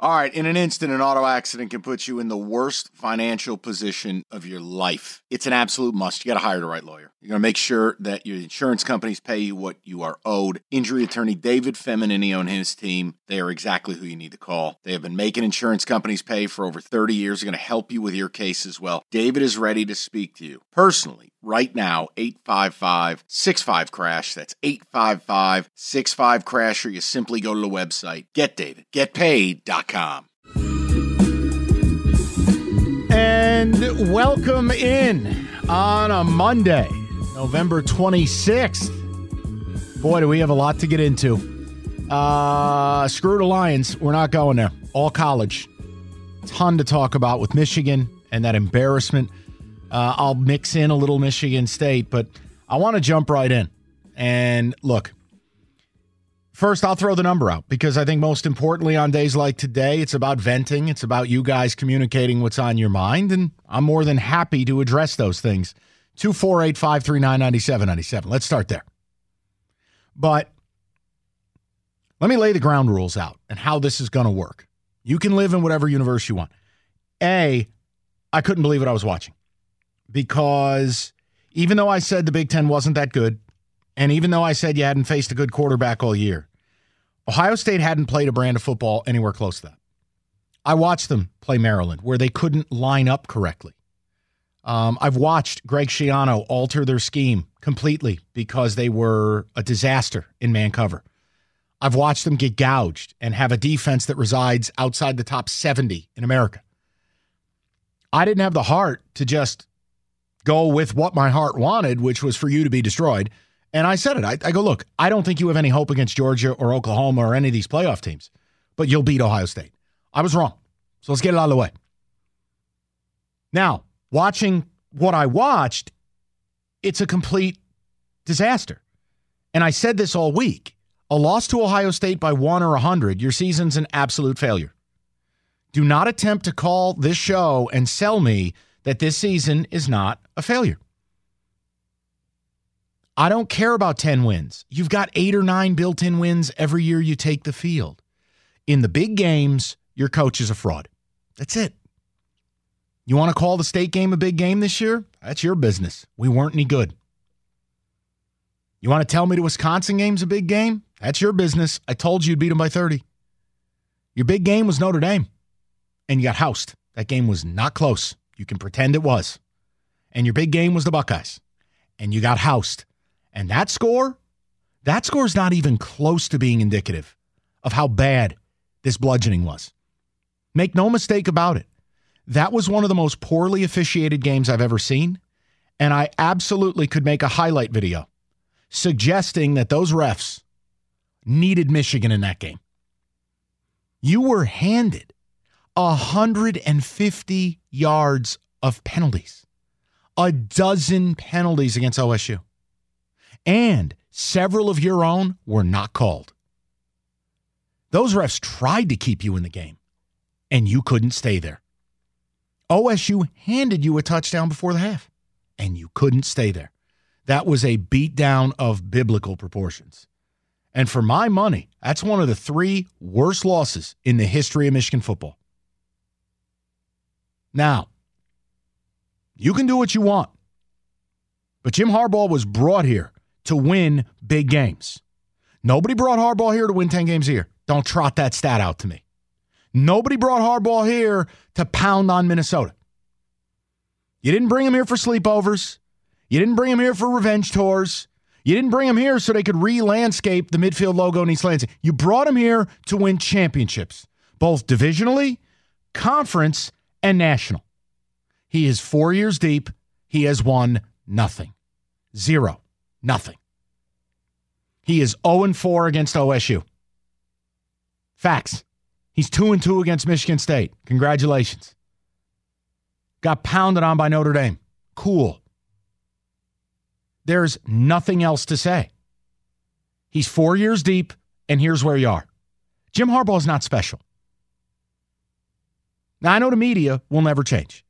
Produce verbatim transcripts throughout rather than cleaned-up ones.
All right, in an instant, an auto accident can put you in the worst financial position of your life. It's an absolute must. You got to hire the right lawyer. You're going to make sure that your insurance companies pay you what you are owed. Injury attorney David Feminini and his team, they are exactly who you need to call. They have been making insurance companies pay for over thirty years. They're going to help you with your case as well. David is ready to speak to you personally right now. eight five five, six five, crash. That's eight five five, six five, crash, or you simply go to the website get david get paid dot com. And welcome in on a Monday, November twenty-sixth. Boy, do we have a lot to get into. Uh, screw the Lions. We're not going there. All college. Ton to talk about with Michigan and that embarrassment. Uh, I'll mix in a little Michigan State, but I want to jump right in. And look, first I'll throw the number out because I think most importantly on days like today, it's about venting. It's about you guys communicating what's on your mind, and I'm more than happy to address those things. two four eight, five three nine, nine seven nine seven. Let's start there. But let me lay the ground rules out and how this is going to work. You can live in whatever universe you want. A, I couldn't believe what I was watching because even though I said the Big Ten wasn't that good, and even though I said you hadn't faced a good quarterback all year, Ohio State hadn't played a brand of football anywhere close to that. I watched them play Maryland, where they couldn't line up correctly. Um, I've watched Greg Schiano alter their scheme completely because they were a disaster in man cover. I've watched them get gouged and have a defense that resides outside the top seventy in America. I didn't have the heart to just go with what my heart wanted, which was for you to be destroyed. And I said it. I, I go, look, I don't think you have any hope against Georgia or Oklahoma or any of these playoff teams, but you'll beat Ohio State. I was wrong. So let's get it out of the way. Now, watching what I watched, it's a complete disaster. And I said this all week. A loss to Ohio State by one or a hundred, your season's an absolute failure. Do not attempt to call this show and sell me that this season is not a failure. I don't care about ten wins. You've got eight or nine built-in wins every year you take the field. In the big games, your coach is a fraud. That's it. You want to call the state game a big game this year? That's your business. We weren't any good. You want to tell me the Wisconsin game's a big game? That's your business. I told you you'd beat them by thirty. Your big game was Notre Dame, and you got housed. That game was not close. You can pretend it was. And your big game was the Buckeyes, and you got housed. And that score, that score is not even close to being indicative of how bad this bludgeoning was. Make no mistake about it. That was one of the most poorly officiated games I've ever seen, and I absolutely could make a highlight video suggesting that those refs needed Michigan in that game. You were handed one hundred fifty yards of penalties, a dozen penalties against O S U, and several of your own were not called. Those refs tried to keep you in the game, and you couldn't stay there. O S U handed you a touchdown before the half, and you couldn't stay there. That was a beatdown of biblical proportions. And for my money, that's one of the three worst losses in the history of Michigan football. Now, you can do what you want, but Jim Harbaugh was brought here to win big games. Nobody brought Harbaugh here to win ten games a year. Don't trot that stat out to me. Nobody brought Harbaugh here to pound on Minnesota. You didn't bring him here for sleepovers. You didn't bring him here for revenge tours. You didn't bring him here so they could re-landscape the midfield logo in East Lansing. You brought him here to win championships, both divisionally, conference, and national. He is four years deep. He has won nothing. Zero. Nothing. He is oh and four against O S U. Facts. He's two and two against Michigan State. Congratulations. Got pounded on by Notre Dame. Cool. There's nothing else to say. He's four years deep, and here's where you are. Jim Harbaugh is not special. Now, I know the media will never change.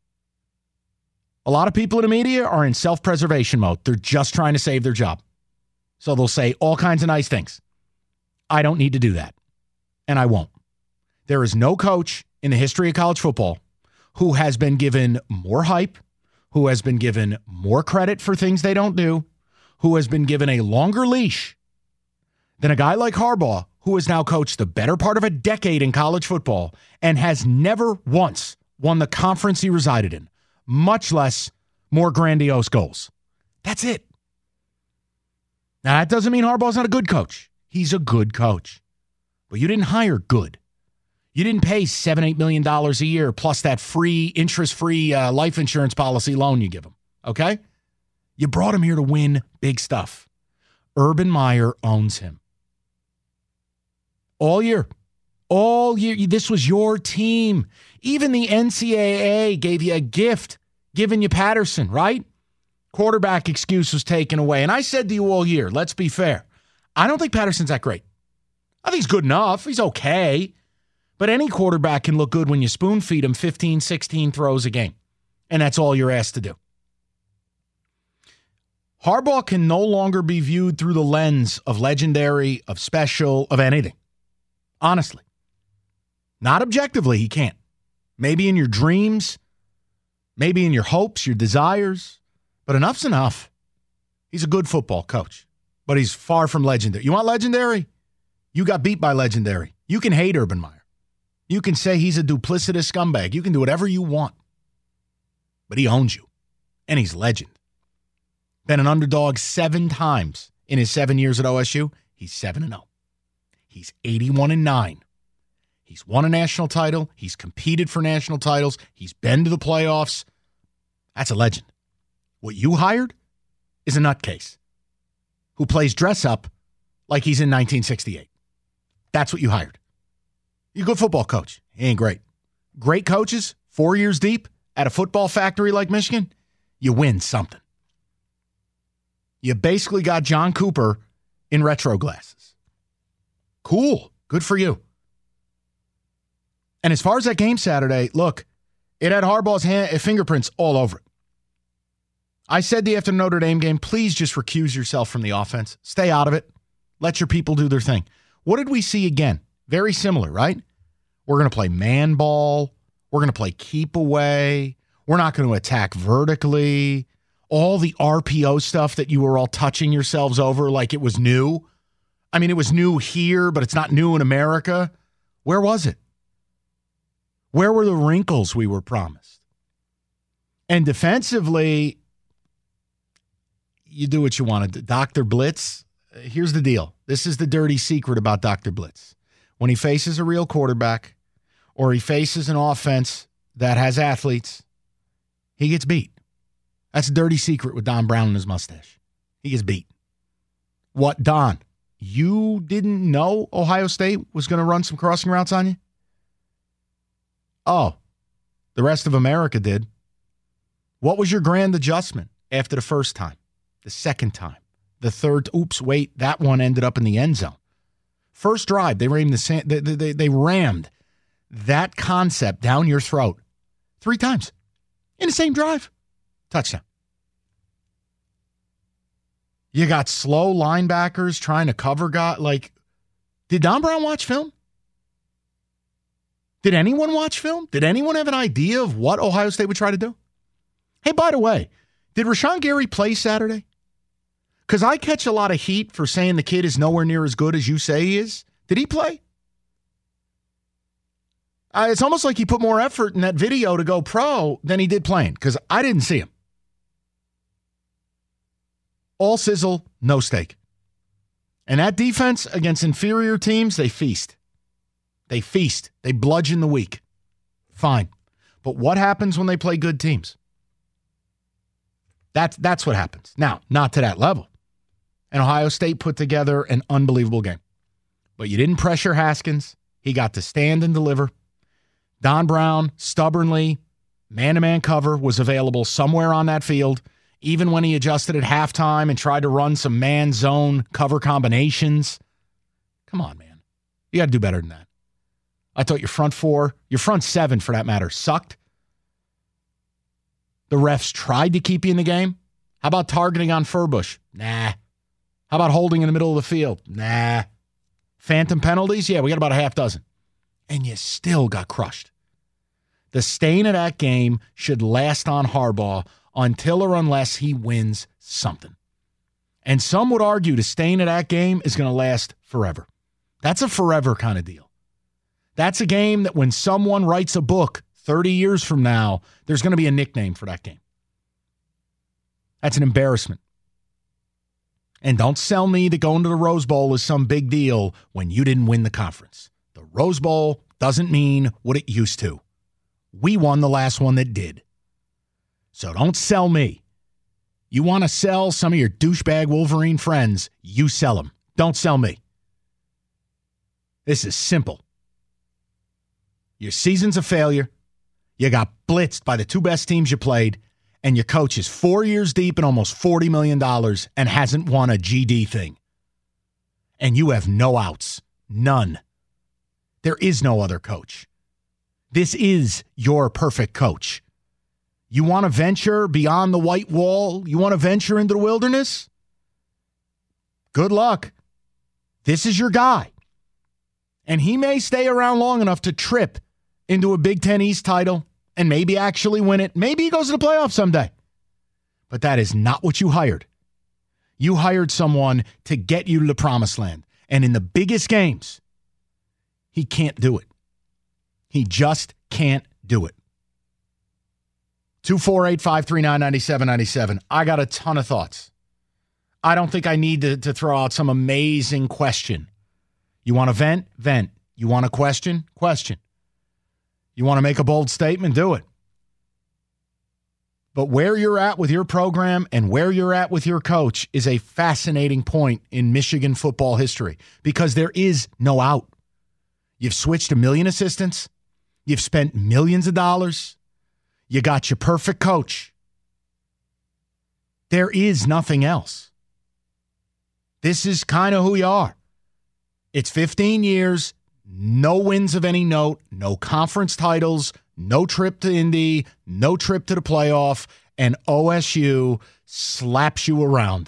A lot of people in the media are in self-preservation mode. They're just trying to save their job. So they'll say all kinds of nice things. I don't need to do that, and I won't. There is no coach in the history of college football who has been given more hype, who has been given more credit for things they don't do, who has been given a longer leash than a guy like Harbaugh, who has now coached the better part of a decade in college football and has never once won the conference he resided in, much less more grandiose goals. That's it. Now, that doesn't mean Harbaugh's not a good coach. He's a good coach. But you didn't hire good. You didn't pay seven, eight million dollars a year plus that free, interest-free uh, life insurance policy loan you give him, okay? You brought him here to win big stuff. Urban Meyer owns him. All year. All year. This was your team. Even the N C double A gave you a gift, giving you Patterson, right? Quarterback excuse was taken away. And I said to you all year, let's be fair, I don't think Patterson's that great. I think he's good enough. He's okay. But any quarterback can look good when you spoon feed him fifteen, sixteen throws a game. And that's all you're asked to do. Harbaugh can no longer be viewed through the lens of legendary, of special, of anything. Honestly. Not objectively, he can't. Maybe in your dreams, maybe in your hopes, your desires, but enough's enough. He's a good football coach, but he's far from legendary. You want legendary? You got beat by legendary. You can hate Urban Meyer. You can say he's a duplicitous scumbag. You can do whatever you want, but he owns you, and he's legend. Been an underdog seven times in his seven years at O S U. He's seven and oh. He's eighty-one and nine. He's won a national title. He's competed for national titles. He's been to the playoffs. That's a legend. What you hired is a nutcase who plays dress up like he's in nineteen sixty-eight. That's what you hired. You're a good football coach. He ain't great. Great coaches, four years deep at a football factory like Michigan, you win something. You basically got John Cooper in retro glasses. Cool. Good for you. And as far as that game Saturday, look, it had Harbaugh's hand, fingerprints all over it. I said the after Notre Dame game, please just recuse yourself from the offense. Stay out of it. Let your people do their thing. What did we see again? Very similar, right? We're going to play man ball. We're going to play keep away. We're not going to attack vertically. All the R P O stuff that you were all touching yourselves over like it was new. I mean, it was new here, but it's not new in America. Where was it? Where were the wrinkles we were promised? And defensively, you do what you wanted. Doctor Blitz, here's the deal. This is the dirty secret about Doctor Blitz. When he faces a real quarterback or he faces an offense that has athletes, he gets beat. That's a dirty secret with Don Brown and his mustache. He gets beat. What, Don? You didn't know Ohio State was going to run some crossing routes on you? Oh, the rest of America did. What was your grand adjustment after the first time, the second time, the third? Oops, wait, that one ended up in the end zone. First drive, they rammed, the, they, they, they rammed that concept down your throat three times in the same drive. Touchdown. You got slow linebackers trying to cover guy. Like, did Don Brown watch film? Did anyone watch film? Did anyone have an idea of what Ohio State would try to do? Hey, by the way, did Rashawn Gary play Saturday? Because I catch a lot of heat for saying the kid is nowhere near as good as you say he is. Did he play? Uh, it's almost like he put more effort in that video to go pro than he did playing, because I didn't see him. All sizzle, no steak. And that defense against inferior teams, they feast. They feast. They bludgeon the weak. Fine. But what happens when they play good teams? That's, that's what happens. Now, not to that level. And Ohio State put together an unbelievable game. But you didn't pressure Haskins. He got to stand and deliver. Don Brown, stubbornly, man-to-man cover was available somewhere on that field, even when he adjusted at halftime and tried to run some man-zone cover combinations. Come on, man. You got to do better than that. I thought your front four, your front seven for that matter, sucked. The refs tried to keep you in the game. How about targeting on Furbush? Nah. How about holding in the middle of the field? Nah. Phantom penalties? Yeah, we got about a half dozen. and you still got crushed. The stain of that game should last on Harbaugh until or unless he wins something. And some would argue the stain of that game is going to last forever. That's a forever kind of deal. That's a game that when someone writes a book thirty years from now, there's going to be a nickname for that game. That's an embarrassment. And don't sell me that going to the Rose Bowl is some big deal when you didn't win the conference. The Rose Bowl doesn't mean what it used to. We won the last one that did. So don't sell me. You want to sell some of your douchebag Wolverine friends, you sell them. Don't sell me. This is simple. Your season's a failure. You got blitzed by the two best teams you played, and your coach is four years deep and almost forty million dollars and hasn't won a G D thing. And you have no outs. None. There is no other coach. This is your perfect coach. You want to venture beyond the white wall? You want to venture into the wilderness? Good luck. This is your guy. And he may stay around long enough to trip into a Big Ten East title and maybe actually win it. Maybe he goes to the playoffs someday. But that is not what you hired. You hired someone to get you to the promised land. And in the biggest games, he can't do it. He just can't do it. two four eight, five three nine, nine seven nine seven. I got a ton of thoughts. I don't think I need to, to throw out some amazing question. You want to vent? Vent. You want a question? Question. You want to make a bold statement? Do it. But where you're at with your program and where you're at with your coach is a fascinating point in Michigan football history because there is no out. You've switched a million assistants. You've spent millions of dollars. You got your perfect coach. There is nothing else. This is kind of who you are. It's fifteen years, no wins of any note, no conference titles, no trip to Indy, no trip to the playoff, and O S U slaps you around.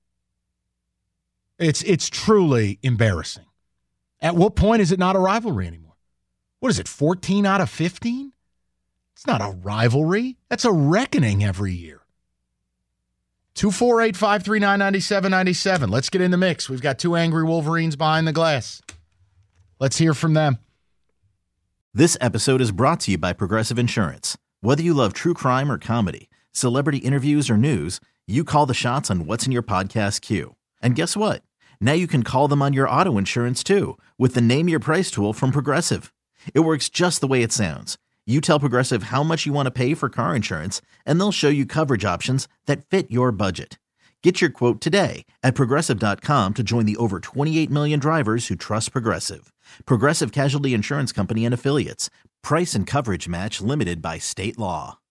It's it's truly embarrassing. At what point is it not a rivalry anymore? What is it, fourteen out of fifteen? It's not a rivalry. That's a reckoning every year. two four eight, five three nine, nine seven nine seven. Let's get in the mix. We've got two angry Wolverines behind the glass. Let's hear from them. This episode is brought to you by Progressive Insurance. Whether you love true crime or comedy, celebrity interviews or news, you call the shots on what's in your podcast queue. And guess what? Now you can call them on your auto insurance too with the Name Your Price tool from Progressive. It works just the way it sounds. You tell Progressive how much you want to pay for car insurance, and they'll show you coverage options that fit your budget. Get your quote today at Progressive dot com to join the over twenty-eight million drivers who trust Progressive. Progressive Casualty Insurance Company and Affiliates. Price and coverage match limited by state law.